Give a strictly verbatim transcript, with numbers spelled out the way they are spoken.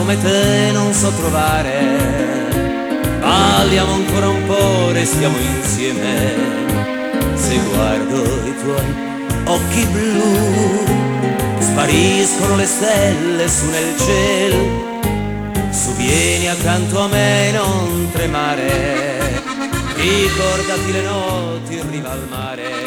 come te non so trovare. Balliamo ancora un po', restiamo insieme. Se guardo i tuoi occhi blu, spariscono le stelle su nel cielo. Su vieni accanto a me, non tremare, ricordati le notti in riva al mare.